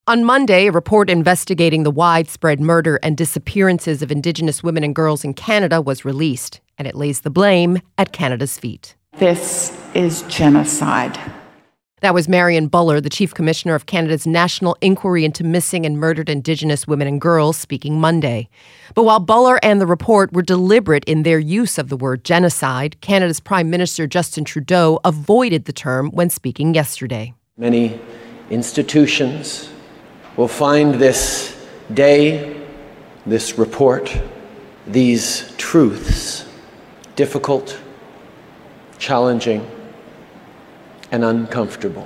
On Monday, a report investigating the widespread murder and disappearances of Indigenous women and girls in Canada was released, and it lays the blame at Canada's feet. This is genocide. That was Marion Buller, the Chief Commissioner of Canada's National Inquiry into Missing and Murdered Indigenous Women and Girls, speaking Monday. But while Buller and the report were deliberate in their use of the word genocide, Canada's Prime Minister Justin Trudeau avoided the term when speaking yesterday. Many institutions will find this day, this report, these truths difficult, challenging, and uncomfortable.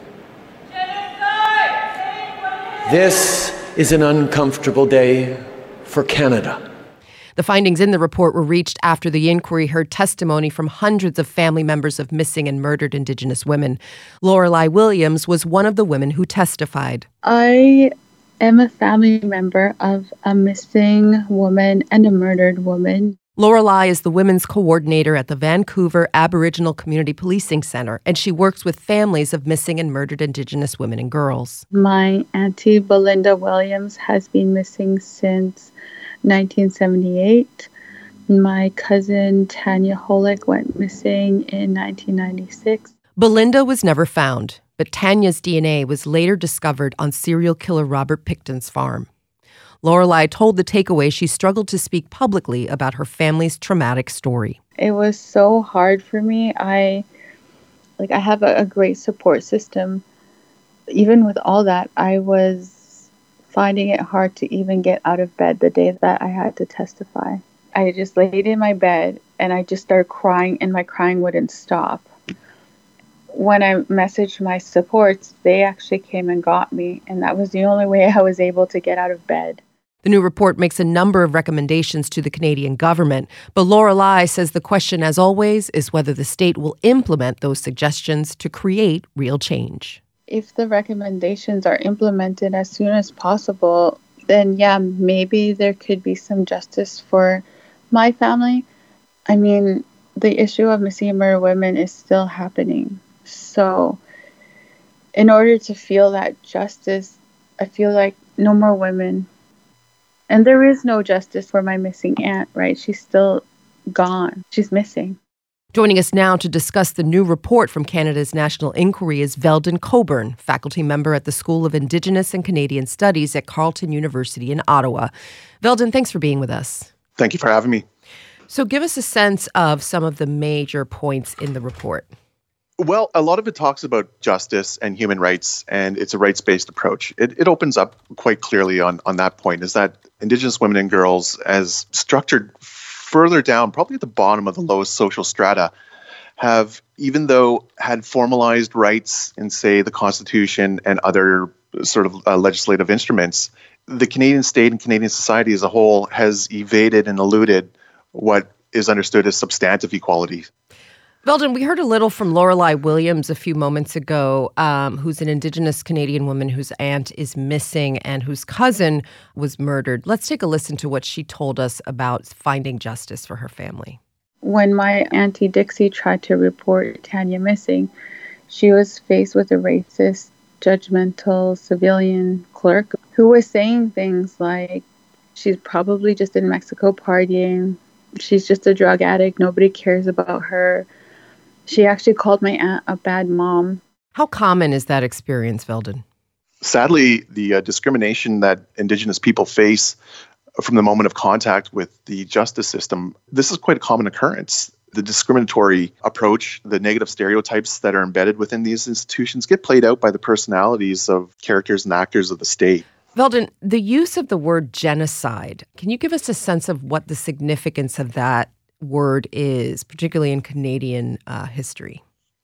This is an uncomfortable day for Canada. The findings in the report were reached after the inquiry heard testimony from hundreds of family members of missing and murdered Indigenous women. Lorelei Williams was one of the women who testified. I am a family member of a missing woman and a murdered woman. Lorelei is the women's coordinator at the Vancouver Aboriginal Community Policing Centre, and she works with families of missing and murdered Indigenous women and girls. My auntie Belinda Williams has been missing since 1978. My cousin Tanya Holick went missing in 1996. Belinda was never found, but Tanya's DNA was later discovered on serial killer Robert Pickton's farm. Lorelei told The Takeaway she struggled to speak publicly about her family's traumatic story. It was so hard for me. I have a great support system. Even with all that, I was finding it hard to even get out of bed the day that I had to testify. I just laid in my bed and I just started crying, and my crying wouldn't stop. When I messaged my supports, they actually came and got me, and that was the only way I was able to get out of bed. The new report makes a number of recommendations to the Canadian government, but Lorelei says the question, as always, is whether the state will implement those suggestions to create real change. If the recommendations are implemented as soon as possible, then yeah, maybe there could be some justice for my family. I mean, the issue of missing and murdered women is still happening. So in order to feel that justice, I feel like no more women. And there is no justice for my missing aunt, right? She's still gone. She's missing. Joining us now to discuss the new report from Canada's National Inquiry is Veldon Coburn, faculty member at the School of Indigenous and Canadian Studies at Carleton University in Ottawa. Veldon, thanks for being with us. Thank you for having me. So give us a sense of some of the major points in the report. Well, a lot of it talks about justice and human rights, and it's a rights-based approach. It opens up quite clearly on that point, is that Indigenous women and girls, as structured further down, probably at the bottom of the lowest social strata, have, even though had formalized rights in, say, the Constitution and other sort of legislative instruments, the Canadian state and Canadian society as a whole has evaded and eluded what is understood as substantive equality. Veldon, we heard a little from Lorelei Williams a few moments ago, who's an Indigenous Canadian woman whose aunt is missing and whose cousin was murdered. Let's take a listen to what she told us about finding justice for her family. When my auntie Dixie tried to report Tanya missing, she was faced with a racist, judgmental civilian clerk who was saying things like, she's probably just in Mexico partying, she's just a drug addict, nobody cares about her. She actually called my aunt a bad mom. How common is that experience, Veldon? Sadly, the discrimination that Indigenous people face from the moment of contact with the justice system, this is quite a common occurrence. The discriminatory approach, the negative stereotypes that are embedded within these institutions get played out by the personalities of characters and actors of the state. Veldon, the use of the word genocide, can you give us a sense of what the significance of that word is, particularly in Canadian history?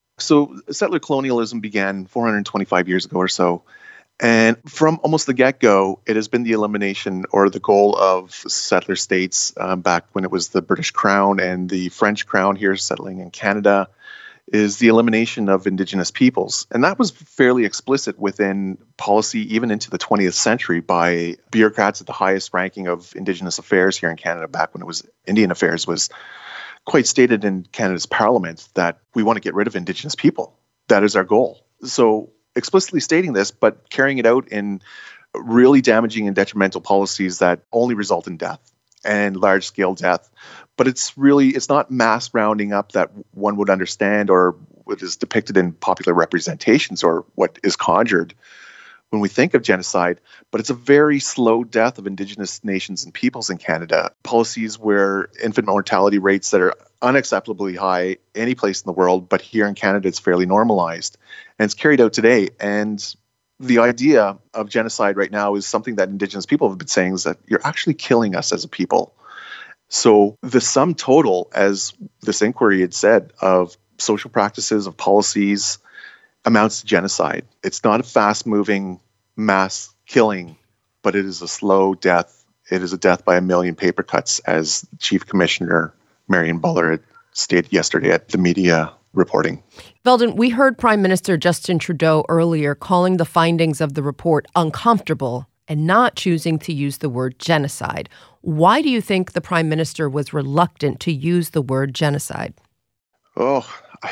So settler colonialism began 425 years ago or so. And from almost the get-go, it has been the elimination or the goal of settler states back when it was the British Crown and the French Crown here settling in Canada, is the elimination of Indigenous peoples. And that was fairly explicit within policy even into the 20th century by bureaucrats at the highest ranking of Indigenous affairs here in Canada back when it was Indian affairs, was quite stated in Canada's parliament that we want to get rid of Indigenous people. That is our goal. So explicitly stating this, but carrying it out in really damaging and detrimental policies that only result in death and large-scale death. But it's not mass rounding up that one would understand or what is depicted in popular representations or what is conjured when we think of genocide, but it's a very slow death of Indigenous nations and peoples in Canada. Policies where infant mortality rates that are unacceptably high any place in the world, but here in Canada it's fairly normalized. And it's carried out today. And the idea of genocide right now is something that Indigenous people have been saying, is that you're actually killing us as a people. So the sum total, as this inquiry had said, of social practices, of policies, amounts to genocide. It's not a fast-moving mass killing, but it is a slow death. It is a death by a million paper cuts, as Chief Commissioner Marion Buller had stated yesterday at the media reporting. Veldon, we heard Prime Minister Justin Trudeau earlier calling the findings of the report uncomfortable and not choosing to use the word genocide. Why do you think the Prime Minister was reluctant to use the word genocide? Oh,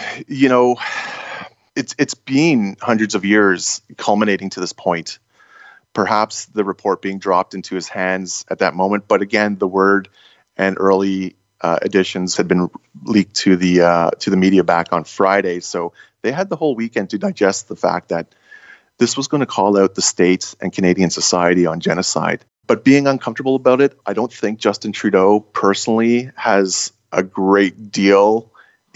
it's been hundreds of years culminating to this point. Perhaps the report being dropped into his hands at that moment, but again, the word and early editions had been leaked to the media back on Friday, so they had the whole weekend to digest the fact that this was going to call out the state and Canadian society on genocide. But being uncomfortable about it, I don't think Justin Trudeau personally has a great deal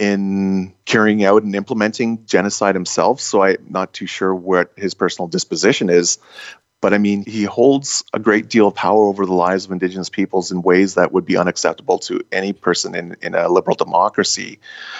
in carrying out and implementing genocide himself, so I'm not too sure what his personal disposition is. But I mean, he holds a great deal of power over the lives of Indigenous peoples in ways that would be unacceptable to any person in a liberal democracy.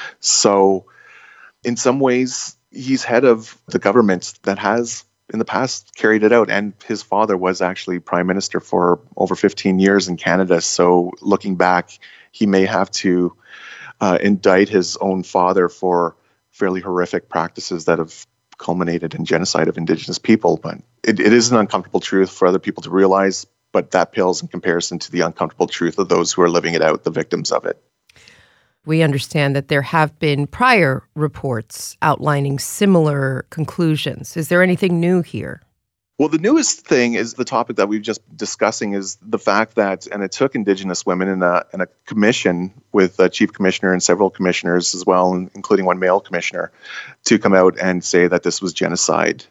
So in some ways, he's head of the government that has in the past carried it out. And his father was actually Prime Minister for over 15 years in Canada. So looking back, he may have to indict his own father for fairly horrific practices that have culminated in genocide of Indigenous people. But it is an uncomfortable truth for other people to realize, but that pales in comparison to the uncomfortable truth of those who are living it out, the victims of it. We understand that there have been prior reports outlining similar conclusions. Is there anything new here? Well, the newest thing is the topic that we've just discussing is the fact that, and it took Indigenous women in a commission with a chief commissioner and several commissioners as well, including one male commissioner, to come out and say that this was genocide.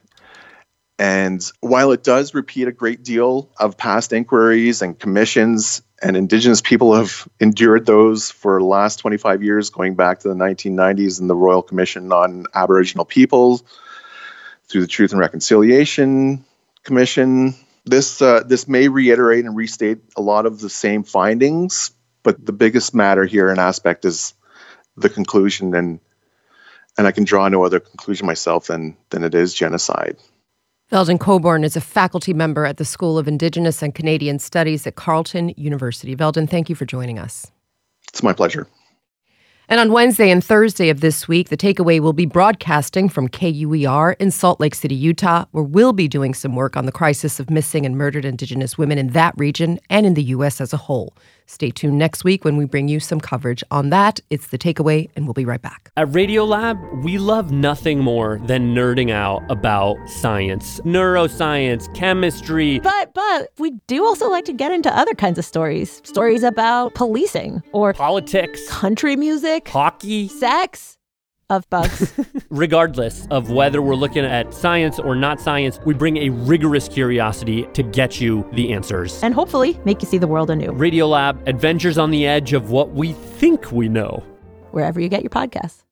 And while it does repeat a great deal of past inquiries and commissions, and Indigenous people have endured those for the last 25 years, going back to the 1990s and the Royal Commission on Aboriginal Peoples, through the Truth and Reconciliation Commission. This may reiterate and restate a lot of the same findings, but the biggest matter here and aspect is the conclusion, and I can draw no other conclusion myself than it is genocide. Veldon Coburn is a faculty member at the School of Indigenous and Canadian Studies at Carleton University. Veldon, thank you for joining us. It's my pleasure. And on Wednesday and Thursday of this week, The Takeaway will be broadcasting from KUER in Salt Lake City, Utah, where we'll be doing some work on the crisis of missing and murdered Indigenous women in that region and in the U.S. as a whole. Stay tuned next week when we bring you some coverage on that. It's The Takeaway, and we'll be right back. At Radiolab, we love nothing more than nerding out about science, neuroscience, chemistry. But we do also like to get into other kinds of stories. Stories about policing or politics, country music, hockey, sex. Of bugs. Regardless of whether we're looking at science or not science, we bring a rigorous curiosity to get you the answers. And hopefully make you see the world anew. Radiolab, adventures on the edge of what we think we know. Wherever you get your podcasts.